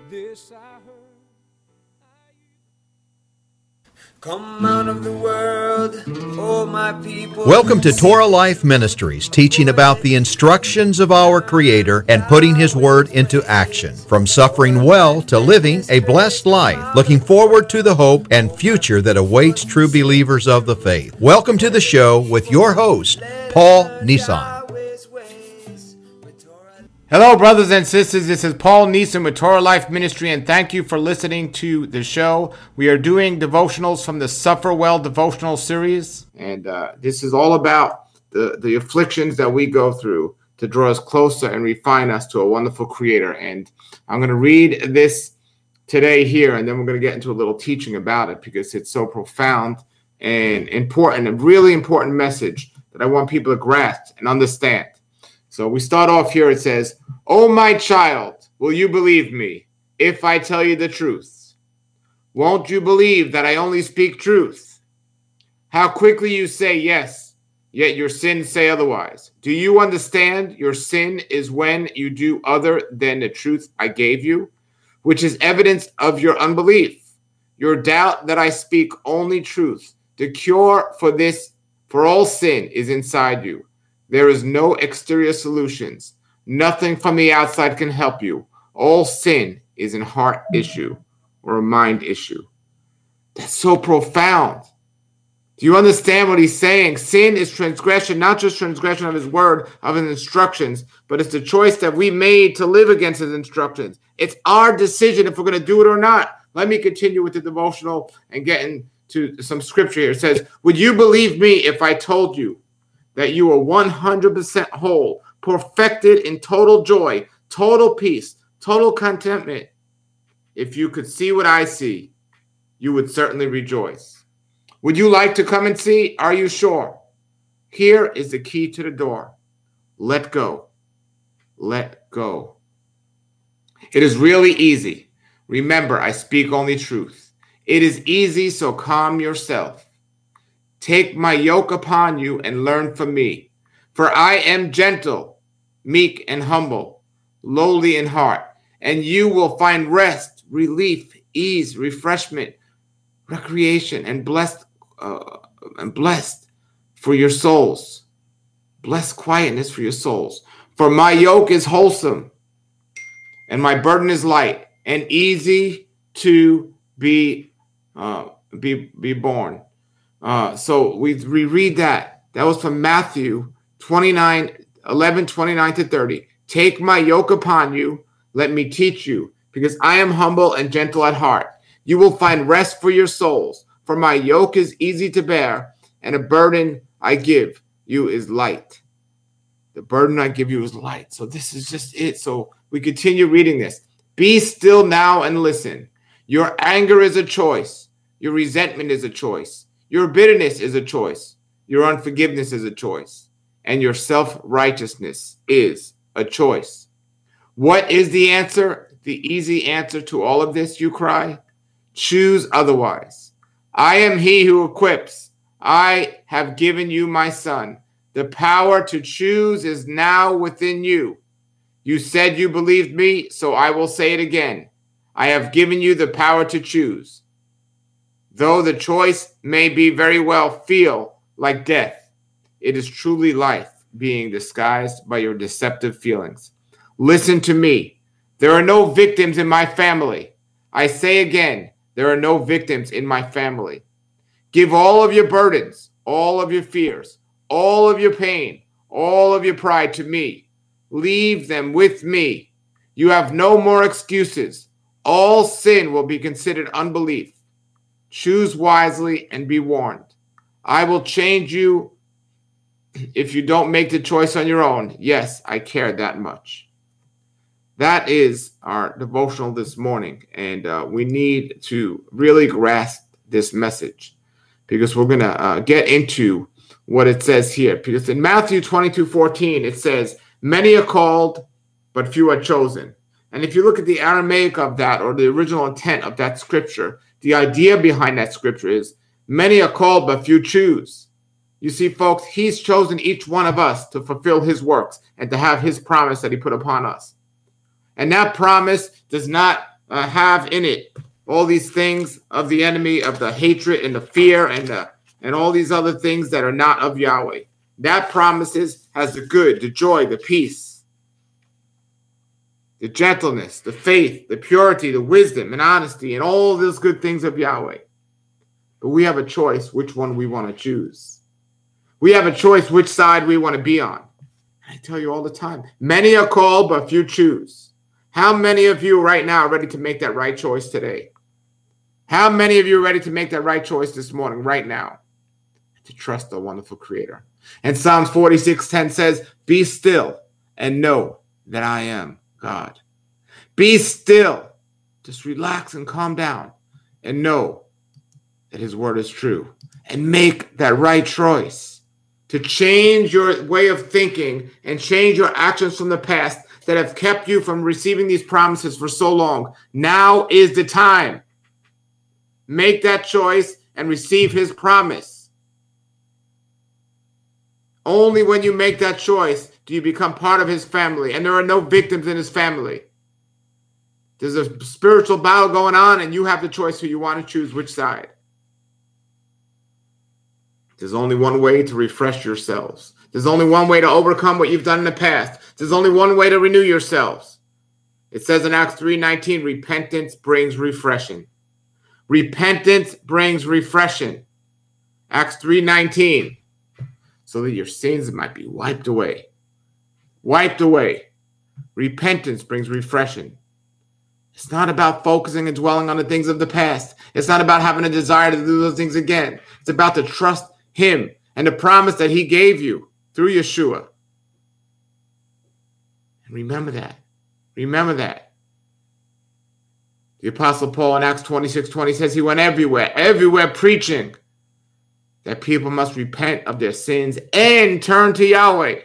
This I heard. Come out of the world, oh my people. Welcome to Torah Life Ministries, teaching about the instructions of our Creator and putting His Word into action. From suffering well to living a blessed life, looking forward to the hope and future that awaits true believers of the faith. Welcome to the show with your host, Paul Nissan. Hello, brothers and sisters. This is Paul Neeson with Torah Life Ministry, and thank you for listening to the show. We are doing devotionals from the Suffer Well devotional series, and this is all about the afflictions that we go through to draw us closer and refine us to a wonderful Creator. And I'm going to read this today here, and then we're going to get into a little teaching about it because it's so profound and important, a really important message that I want people to grasp and understand. So we start off here. It says, "Oh, my child, will you believe me if I tell you the truth? Won't you believe that I only speak truth? How quickly you say yes, yet your sins say otherwise. Do you understand your sin is when you do other than the truth I gave you, which is evidence of your unbelief, your doubt that I speak only truth. The cure for all sin is inside you. There is no exterior solutions. Nothing from the outside can help you. All sin is an heart issue or a mind issue." That's so profound. Do you understand what he's saying? Sin is transgression, not just transgression of his word, of his instructions, but it's the choice that we made to live against his instructions. It's our decision if we're going to do it or not. Let me continue with the devotional and get into some scripture here. It says, "Would you believe me if I told you that you are 100% whole, perfected in total joy, total peace, total contentment? If you could see what I see, you would certainly rejoice. Would you like to come and see? Are you sure? Here is the key to the door. Let go. Let go. It is really easy. Remember, I speak only truth. It is easy, so calm yourself. Take my yoke upon you and learn from me. For I am gentle, meek, and humble, lowly in heart, and you will find rest, relief, ease, refreshment, recreation, and blessed for your souls. Blessed quietness for your souls. For my yoke is wholesome, and my burden is light, and easy to be borne." So we read that. That was from Matthew 11:29-30. "Take my yoke upon you. Let me teach you, because I am humble and gentle at heart. You will find rest for your souls. For my yoke is easy to bear, and the burden I give you is light." The burden I give you is light. So this is just it. So we continue reading this. "Be still now and listen. Your anger is a choice. Your resentment is a choice. Your bitterness is a choice. Your unforgiveness is a choice. And your self-righteousness is a choice. What is the answer? The easy answer to all of this, you cry? Choose otherwise. I am he who equips. I have given you my son. The power to choose is now within you. You said you believed me, so I will say it again. I have given you the power to choose. Though the choice may be very well feel like death, it is truly life being disguised by your deceptive feelings. Listen to me. There are no victims in my family. I say again, there are no victims in my family. Give all of your burdens, all of your fears, all of your pain, all of your pride to me. Leave them with me. You have no more excuses. All sin will be considered unbelief. Choose wisely and be warned. I will change you if you don't make the choice on your own. Yes, I care that much." That is our devotional this morning, and we need to really grasp this message because we're going to get into what it says here. Because in Matthew 22:14, it says, "Many are called, but few are chosen." And if you look at the Aramaic of that, or the original intent of that scripture, the idea behind that scripture is many are called, but few choose. You see, folks, he's chosen each one of us to fulfill his works and to have his promise that he put upon us. And that promise does not have in it all these things of the enemy, of the hatred and the fear and all these other things that are not of Yahweh. That promises has the good, the joy, the peace, the gentleness, the faith, the purity, the wisdom and honesty, and all those good things of Yahweh. But we have a choice which one we want to choose. We have a choice which side we want to be on. I tell you all the time, many are called, but few choose. How many of you right now are ready to make that right choice today? How many of you are ready to make that right choice this morning, right now? To trust the wonderful Creator. And Psalms 46:10 says, be still and know that I am God. Be still. Just relax and calm down and know that his word is true. And make that right choice to change your way of thinking and change your actions from the past that have kept you from receiving these promises for so long. Now is the time. Make that choice and receive his promise. Only when you make that choice do you become part of his family, and there are no victims in his family. There's a spiritual battle going on, and you have the choice who you want to choose which side. There's only one way to refresh yourselves. There's only one way to overcome what you've done in the past. There's only one way to renew yourselves. It says in Acts 3:19, repentance brings refreshing. Repentance brings refreshing. Acts 3:19. So that your sins might be wiped away. Wiped away. Repentance brings refreshing. It's not about focusing and dwelling on the things of the past. It's not about having a desire to do those things again. It's about to trust him and the promise that he gave you through Yeshua. And remember that. Remember that. The Apostle Paul in Acts 26:20 says he went everywhere preaching that people must repent of their sins and turn to Yahweh.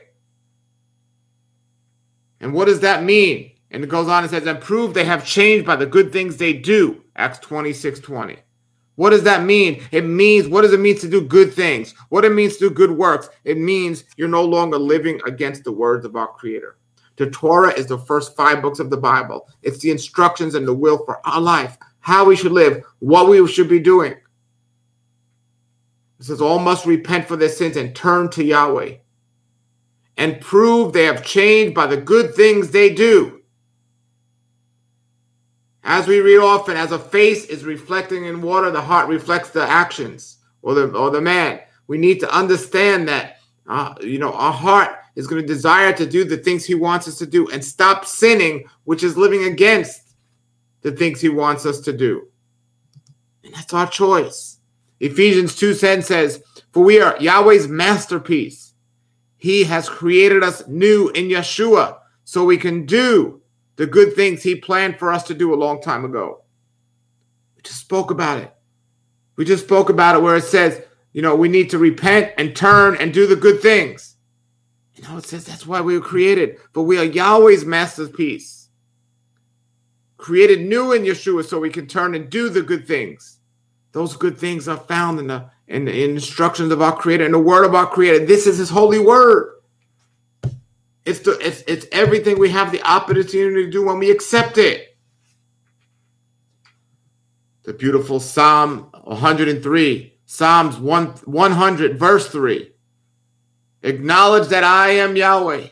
And what does that mean? And it goes on and says, and prove they have changed by the good things they do. Acts 26:20. What does that mean? It means, what does it mean to do good things? What it means to do good works? It means you're no longer living against the words of our Creator. The Torah is the first 5 books of the Bible. It's the instructions and the will for our life, how we should live, what we should be doing. It says all must repent for their sins and turn to Yahweh and prove they have changed by the good things they do. As we read often, as a face is reflecting in water, the heart reflects the actions or the man. We need to understand that, our heart is going to desire to do the things he wants us to do and stop sinning, which is living against the things he wants us to do. And that's our choice. Ephesians 2:10 says, for we are Yahweh's masterpiece. He has created us new in Yeshua so we can do the good things he planned for us to do a long time ago. We just spoke about it. We just spoke about it where it says, we need to repent and turn and do the good things. It says that's why we were created. But we are Yahweh's masterpiece. Created new in Yeshua so we can turn and do the good things. Those good things are found in the instructions of our Creator, in the word of our Creator. This is his holy word. It's everything we have the opportunity to do when we accept it. The beautiful Psalm 103, Psalms 100, verse 3. Acknowledge that I am Yahweh.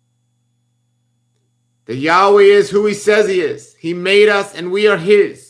That Yahweh is who he says he is. He made us and we are his.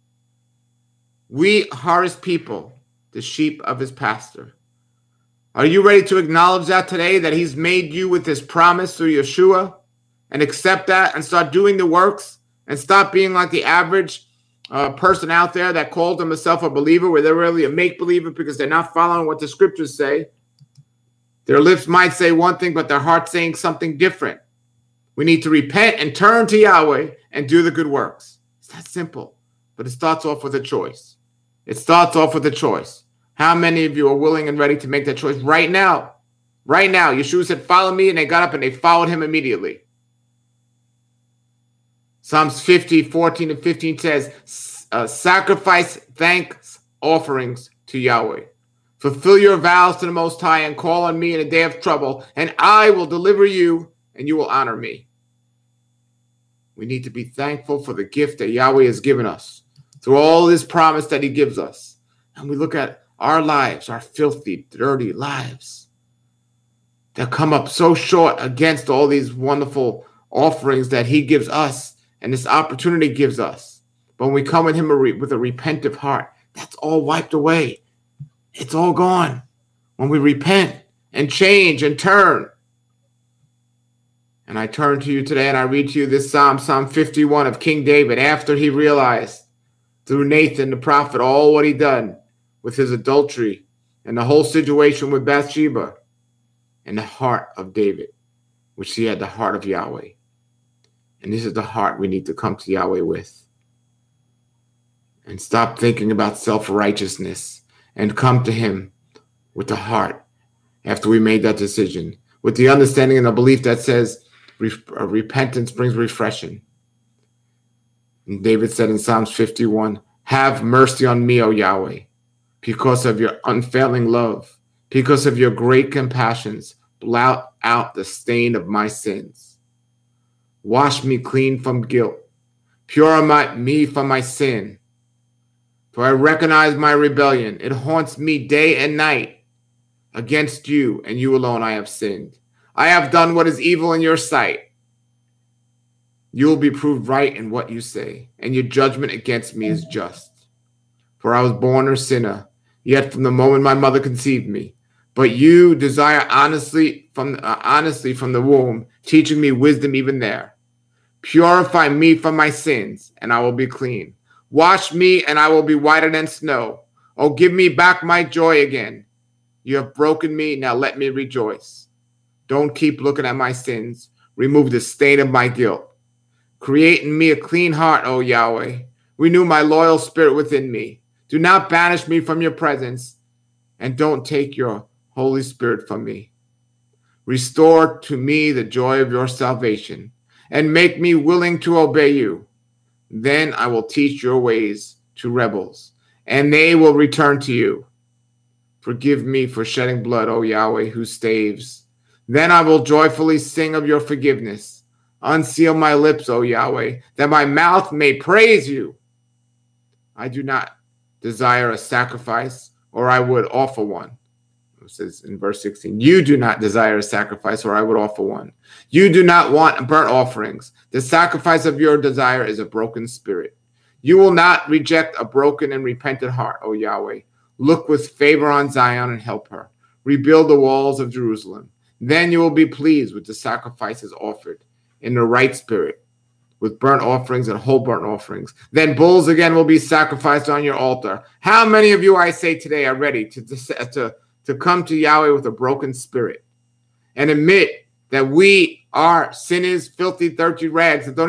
We are his people, the sheep of his pasture. Are you ready to acknowledge that today, that he's made you with his promise through Yeshua, and accept that and start doing the works and stop being like the average person out there that calls himself a believer, where they're really a make-believer because they're not following what the scriptures say? Their lips might say one thing, but their heart's saying something different. We need to repent and turn to Yahweh and do the good works. It's that simple, but it starts off with a choice. It starts off with a choice. How many of you are willing and ready to make that choice right now? Right now. Yeshua said, follow me, and they got up and they followed him immediately. Psalms 50, 14 and 15 says, sacrifice thanks offerings to Yahweh. Fulfill your vows to the Most High and call on me in a day of trouble, and I will deliver you and you will honor me. We need to be thankful for the gift that Yahweh has given us through all this promise that he gives us. And we look at our lives, our filthy, dirty lives that come up so short against all these wonderful offerings that he gives us and this opportunity gives us. But when we come with him with a repentant heart, that's all wiped away. It's all gone. When we repent and change and turn. And I turn to you today and I read to you this Psalm 51 of King David, after he realized through Nathan the prophet all what he done with his adultery and the whole situation with Bathsheba, and the heart of David, which he had the heart of Yahweh. And this is the heart we need to come to Yahweh with. And stop thinking about self-righteousness and come to him with the heart after we made that decision, with the understanding and the belief that says repentance brings refreshing. And David said in Psalms 51, have mercy on me, O Yahweh, because of your unfailing love, because of your great compassions, blot out the stain of my sins. Wash me clean from guilt. Purify me from my sin. For I recognize my rebellion. It haunts me day and night. Against you and you alone I have sinned. I have done what is evil in your sight. You will be proved right in what you say, and your judgment against me is just. For I was born a sinner, yet from the moment my mother conceived me. But you desire honestly from the womb, teaching me wisdom even there. Purify me from my sins, and I will be clean. Wash me, and I will be whiter than snow. Oh, give me back my joy again. You have broken me, now let me rejoice. Don't keep looking at my sins. Remove the stain of my guilt. Create in me a clean heart, O Yahweh. Renew my loyal spirit within me. Do not banish me from your presence, and don't take your Holy Spirit from me. Restore to me the joy of your salvation, and make me willing to obey you. Then I will teach your ways to rebels, and they will return to you. Forgive me for shedding blood, O Yahweh, who saves. Then I will joyfully sing of your forgiveness. Unseal my lips, O Yahweh, that my mouth may praise you. I do not desire a sacrifice, or I would offer one. It says in verse 16, you do not desire a sacrifice, or I would offer one. You do not want burnt offerings. The sacrifice of your desire is a broken spirit. You will not reject a broken and repentant heart, O Yahweh. Look with favor on Zion and help her. Rebuild the walls of Jerusalem. Then you will be pleased with the sacrifices offered in the right spirit, with burnt offerings and whole burnt offerings. Then bulls again will be sacrificed on your altar. How many of you, I say today, are ready to come to Yahweh with a broken spirit and admit that we are sinners, filthy, dirty rags that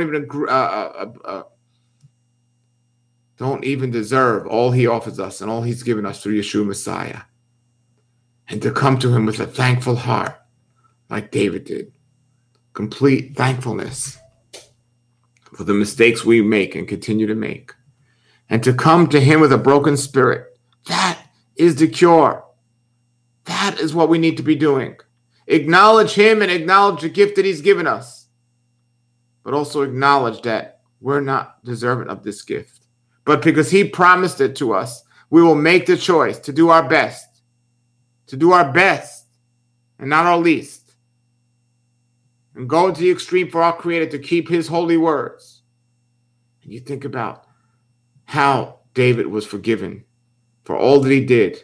don't even deserve all he offers us and all he's given us through Yeshua Messiah, and to come to him with a thankful heart like David did, complete thankfulness for the mistakes we make and continue to make, and to come to him with a broken spirit. That is the cure. That is what we need to be doing. Acknowledge him and acknowledge the gift that he's given us, but also acknowledge that we're not deserving of this gift. But because he promised it to us, we will make the choice to do our best, and not our least, and go to the extreme for our Creator to keep his holy words. And you think about how David was forgiven for all that he did.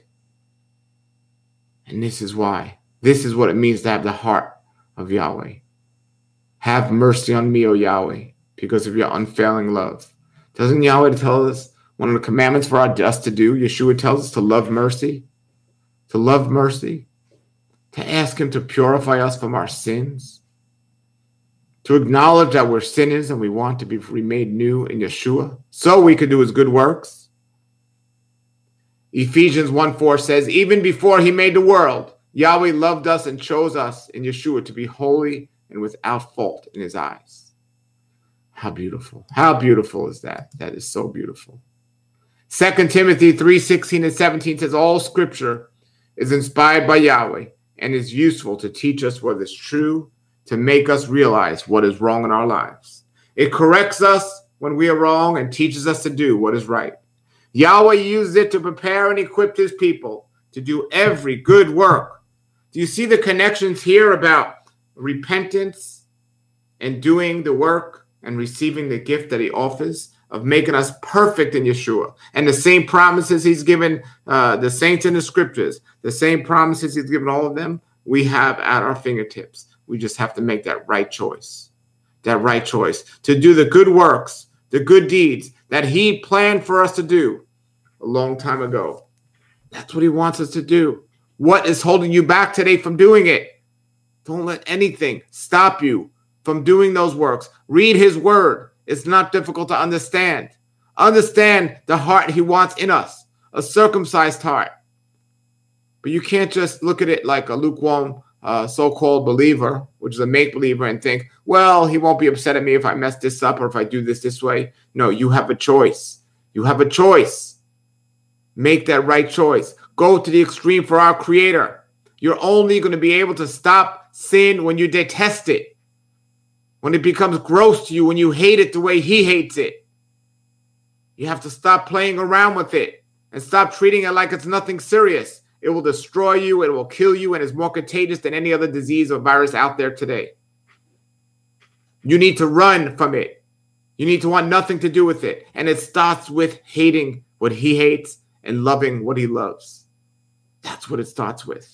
And this is why. This is what it means to have the heart of Yahweh. Have mercy on me, O Yahweh, because of your unfailing love. Doesn't Yahweh tell us one of the commandments for us to do? Yeshua tells us to love mercy. To love mercy. To ask him to purify us from our sins. To acknowledge that we're sinners and we want to be remade new in Yeshua so we could do his good works. Ephesians 1:4 says, even before he made the world, Yahweh loved us and chose us in Yeshua to be holy and without fault in his eyes. How beautiful. How beautiful is that? That is so beautiful. 2 Timothy 3:16 and 17 says, all scripture is inspired by Yahweh and is useful to teach us what is true, to make us realize what is wrong in our lives. It corrects us when we are wrong and teaches us to do what is right. Yahweh used it to prepare and equip his people to do every good work. Do you see the connections here about repentance and doing the work and receiving the gift that he offers of making us perfect in Yeshua? And the same promises he's given the saints in the scriptures, the same promises he's given all of them, we have at our fingertips. We just have to make that right choice. That right choice to do the good works, the good deeds that he planned for us to do a long time ago. That's what he wants us to do. What is holding you back today from doing it? Don't let anything stop you from doing those works. Read his word. It's not difficult to understand. Understand the heart he wants in us, a circumcised heart. But you can't just look at it like a lukewarm so-called believer, which is a make-believer, and think, well, he won't be upset at me if I mess this up or if I do this way. No, you have a choice. You have a choice. Make that right choice. Go to the extreme for our Creator. You're only going to be able to stop sin when you detest it, when it becomes gross to you, when you hate it the way he hates it. You have to stop playing around with it and stop treating it like it's nothing serious. It will destroy you. It will kill you, and is more contagious than any other disease or virus out there today. You need to run from it. You need to want nothing to do with it. And it starts with hating what he hates and loving what he loves. That's what it starts with.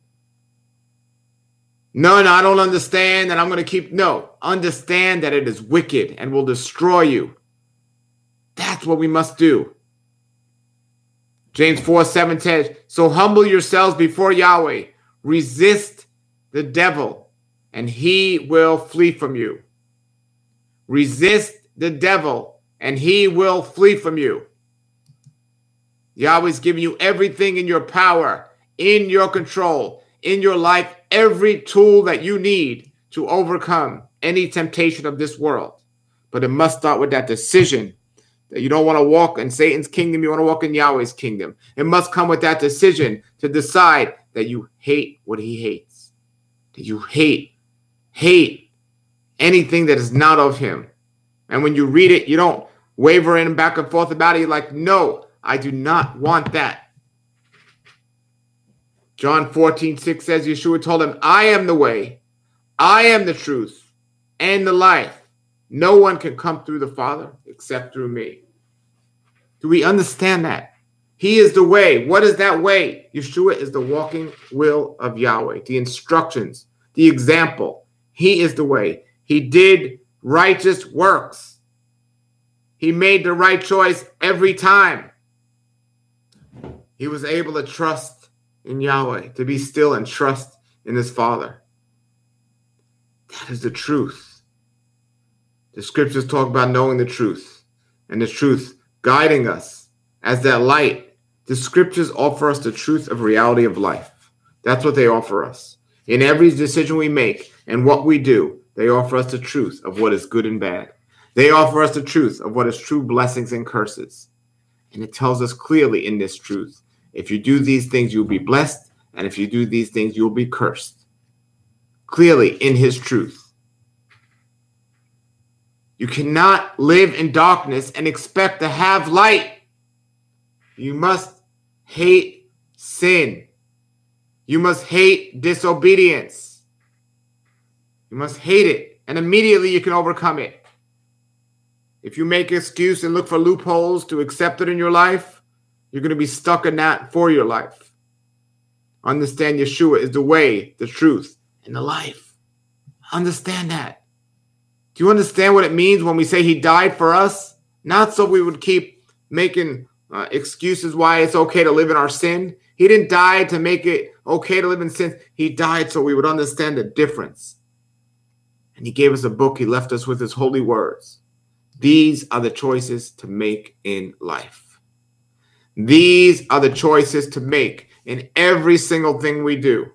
No, I don't understand, and I'm going to keep. No, understand that it is wicked and will destroy you. That's what we must do. James 4:7 says, so humble yourselves before Yahweh. Resist the devil, and he will flee from you. Resist the devil, and he will flee from you. Yahweh's giving you everything in your power, in your control, in your life, every tool that you need to overcome any temptation of this world. But it must start with that decision that you don't want to walk in Satan's kingdom, you want to walk in Yahweh's kingdom. It must come with that decision to decide that you hate what he hates. That you hate anything that is not of him. And when you read it, you don't waver in back and forth about it. You're like, no, I do not want that. John 14:6 says, Yeshua told him, I am the way, I am the truth, and the life. No one can come through the Father except through me. Do we understand that? He is the way. What is that way? Yeshua is the walking will of Yahweh, the instructions, the example. He is the way. He did righteous works. He made the right choice every time. He was able to trust in Yahweh, to be still and trust in his Father. That is the truth. The scriptures talk about knowing the truth, and the truth guiding us as that light. The scriptures offer us the truth of reality of life. That's what they offer us. In every decision we make and what we do, they offer us the truth of what is good and bad. They offer us the truth of what is true blessings and curses. And it tells us clearly in this truth, if you do these things, you'll be blessed. And if you do these things, you'll be cursed. Clearly in his truth. You cannot live in darkness and expect to have light. You must hate sin. You must hate disobedience. You must hate it, and immediately you can overcome it. If you make an excuse and look for loopholes to accept it in your life, you're going to be stuck in that for your life. Understand Yeshua is the way, the truth, and the life. Understand that. Do you understand what it means when we say he died for us? Not so we would keep making excuses why it's okay to live in our sin. He didn't die to make it okay to live in sin. He died so we would understand the difference. And he gave us a book. He left us with his holy words. These are the choices to make in life. These are the choices to make in every single thing we do.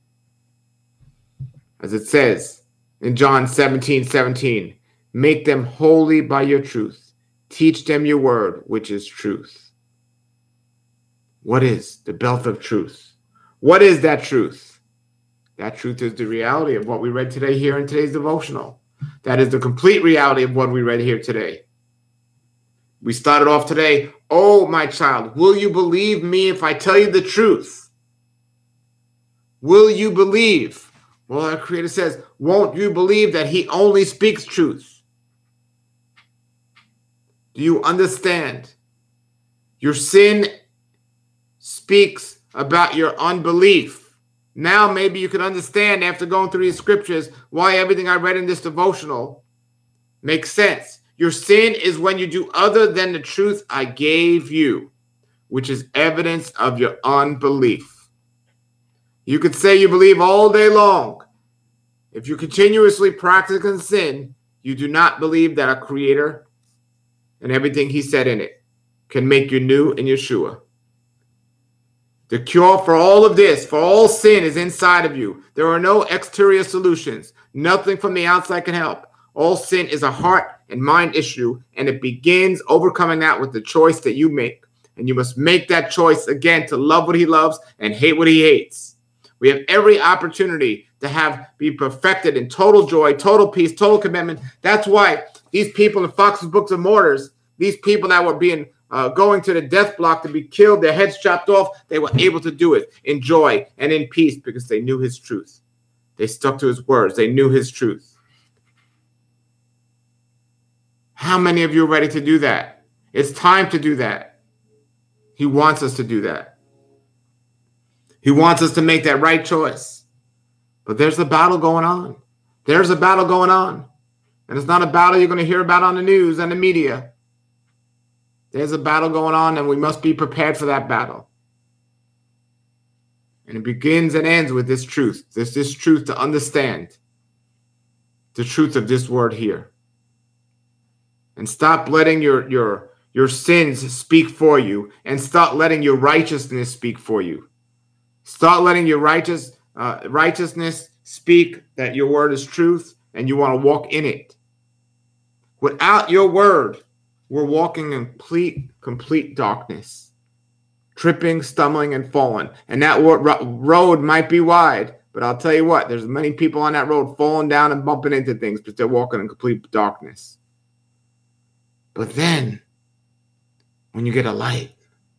As it says in John 17:17, make them holy by your truth. Teach them your word, which is truth. What is the belt of truth? What is that truth? That truth is the reality of what we read today here in today's devotional. That is the complete reality of what we read here today. We started off today, oh, my child, will you believe me if I tell you the truth? Will you believe? Well, our Creator says, won't you believe that He only speaks truth? Do you understand? Your sin speaks about your unbelief. Now maybe you can understand after going through these scriptures why everything I read in this devotional makes sense. Your sin is when you do other than the truth I gave you, which is evidence of your unbelief. You could say you believe all day long. If you continuously practice sin, you do not believe that a Creator and everything He said in it can make you new in Yeshua. The cure for all of this, for all sin, is inside of you. There are no exterior solutions. Nothing from the outside can help. All sin is a heart and mind issue, and it begins overcoming that with the choice that you make. And you must make that choice again to love what He loves and hate what He hates. We have every opportunity to be perfected in total joy, total peace, total commitment. That's why these people in Fox's Books of Martyrs, these people that were going to the death block to be killed, their heads chopped off, they were able to do it in joy and in peace because they knew His truth. They stuck to His words. They knew His truth. How many of you are ready to do that? It's time to do that. He wants us to do that. He wants us to make that right choice. But there's a battle going on. There's a battle going on. And it's not a battle you're going to hear about on the news and the media. There's a battle going on, and we must be prepared for that battle. And it begins and ends with this truth. There's this truth to understand. The truth of this word here. And stop letting your sins speak for you, and start letting your righteousness speak for you. Start letting your righteousness speak that your word is truth and you want to walk in it. Without your word, we're walking in complete darkness, tripping, stumbling, and falling. And that road might be wide, but I'll tell you what, there's many people on that road falling down and bumping into things because they're walking in complete darkness. But then, when you get a light,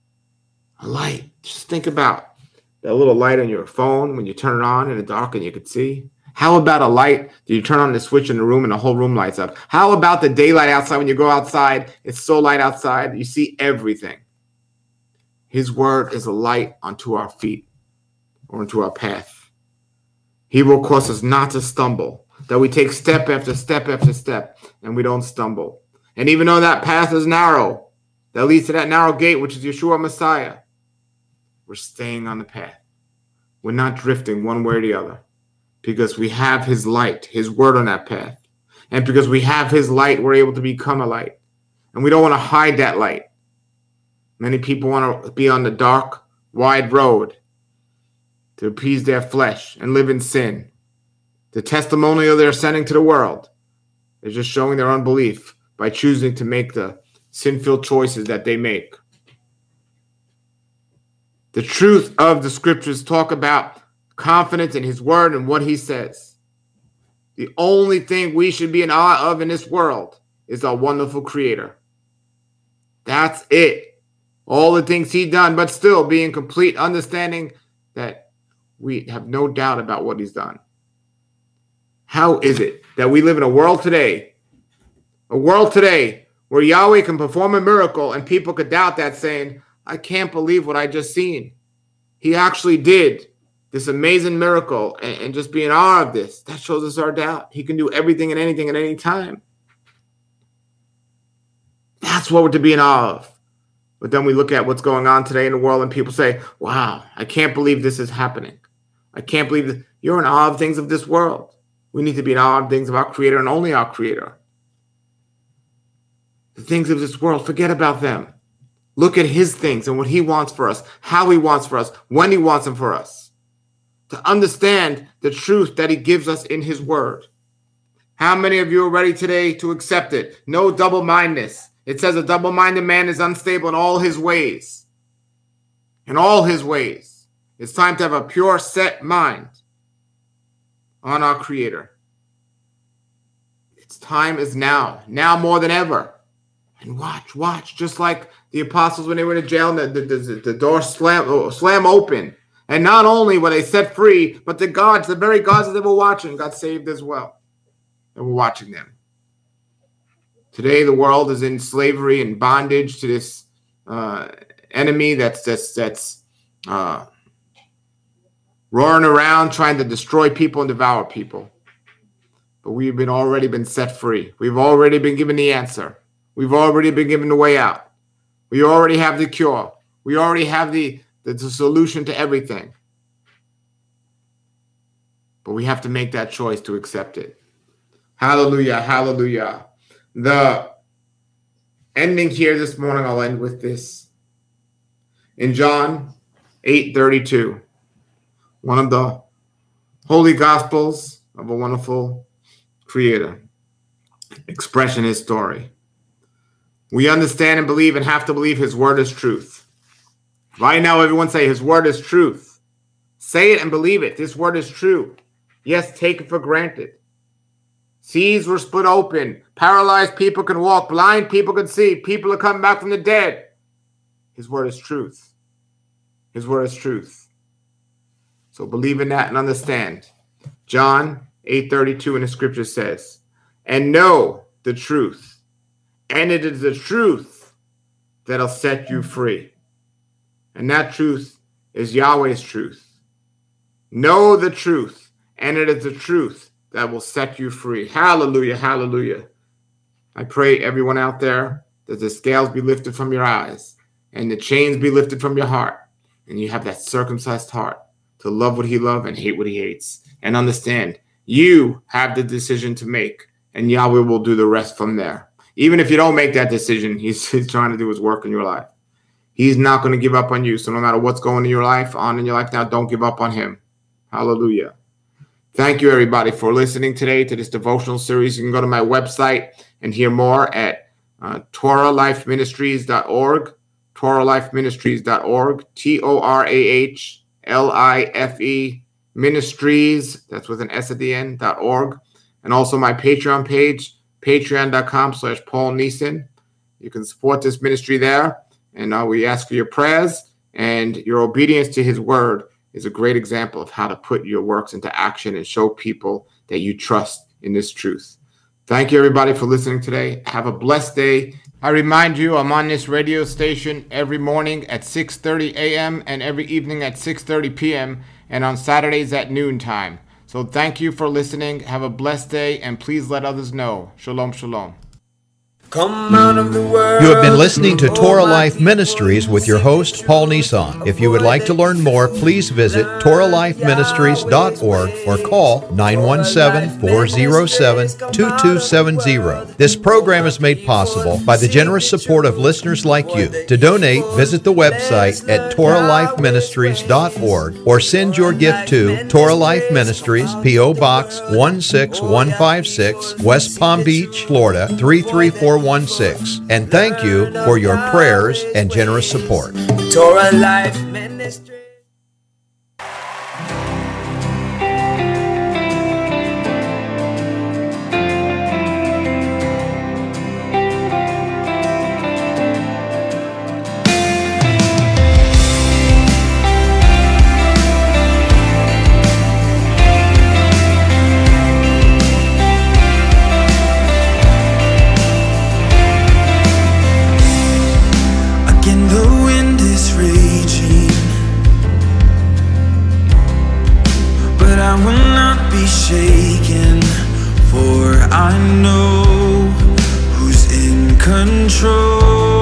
just think about that little light on your phone when you turn it on in the dark and you can see. How about a light that you turn on the switch in the room and the whole room lights up? How about the daylight outside when you go outside? It's so light outside, you see everything. His word is a light unto our feet or into our path. He will cause us not to stumble, that we take step after step after step and we don't stumble. And even though that path is narrow, that leads to that narrow gate, which is Yeshua Messiah, we're staying on the path. We're not drifting one way or the other because we have His light, His word on that path. And because we have His light, we're able to become a light. And we don't want to hide that light. Many people want to be on the dark, wide road to appease their flesh and live in sin. The testimonial they're sending to the world is just showing their unbelief by choosing to make the sin-filled choices that they make. The truth of the scriptures talk about confidence in His word and what He says. The only thing we should be in awe of in this world is our wonderful Creator. That's it. All the things He's done, but still be in complete understanding that we have no doubt about what He's done. How is it that we live in a world today where Yahweh can perform a miracle and people could doubt that, saying, I can't believe what I just seen. He actually did this amazing miracle and just be in awe of this. That shows us our doubt. He can do everything and anything at any time. That's what we're to be in awe of. But then we look at what's going on today in the world and people say, wow, I can't believe this is happening. I can't believe that you're in awe of things of this world. We need to be in awe of things of our Creator and only our Creator. The things of this world, forget about them. Look at His things and what He wants for us, how He wants for us, when He wants them for us. To understand the truth that He gives us in His word. How many of you are ready today to accept it? No double-mindedness. It says a double-minded man is unstable in all his ways. In all his ways. It's time to have a pure, set mind on our Creator. time is now more than ever. And watch, just like the apostles when they were in jail and the door slam open. And not only were they set free, but the very gods that they were watching got saved as well. They were watching them. Today, the world is in slavery and bondage to this enemy that's roaring around trying to destroy people and devour people. But we've already been set free. We've already been given the answer. We've already been given the way out. We already have the cure. We already have the solution to everything. But we have to make that choice to accept it. Hallelujah, hallelujah. The ending here this morning, I'll end with this. In John 8:32, one of the holy gospels of a wonderful Creator, expressing his story. We understand and believe and have to believe his word is truth. Right now, everyone say his word is truth. Say it and believe it. This word is true. Yes, take it for granted. Seas were split open. Paralyzed people can walk. Blind people can see. People are coming back from the dead. His word is truth. His word is truth. So believe in that and understand. John 8:32 in the scripture says, and know the truth. And it is the truth that'll set you free. And that truth is Yahweh's truth. Know the truth. And it is the truth that will set you free. Hallelujah, hallelujah. I pray everyone out there that the scales be lifted from your eyes and the chains be lifted from your heart. And you have that circumcised heart to love what he loves and hate what he hates. And understand, you have the decision to make, and Yahweh will do the rest from there. Even if you don't make that decision, he's trying to do his work in your life. He's not going to give up on you. So no matter what's going in your life, on in your life now, don't give up on him. Hallelujah. Thank you, everybody, for listening today to this devotional series. You can go to my website and hear more at TorahLifeMinistries.org, TorahLifeMinistries.org, TorahLife Ministries, that's with an S at the end, .org. And also my Patreon page, patreon.com/Paul Neeson. You can support this ministry there. And we ask for your prayers, and your obedience to his word is a great example of how to put your works into action and show people that you trust in this truth. Thank you, everybody, for listening today. Have a blessed day. I remind you, I'm on this radio station every morning at 6:30 a.m. and every evening at 6:30 p.m. and on Saturdays at noontime. So thank you for listening. Have a blessed day, and please let others know. Shalom, shalom. Come out of the world. You have been listening to Torah Life Ministries with your host, Paul Neeson. If you would like to learn more, please visit TorahLifeMinistries.org or call 917-407-2270. This program is made possible by the generous support of listeners like you. To donate, visit the website at TorahLifeMinistries.org or send your gift to Torah Life Ministries, P.O. Box 16156, West Palm Beach, Florida 33416. And thank you for your prayers and generous support. Torah Life Ministry. Shaken, for I know who's in control.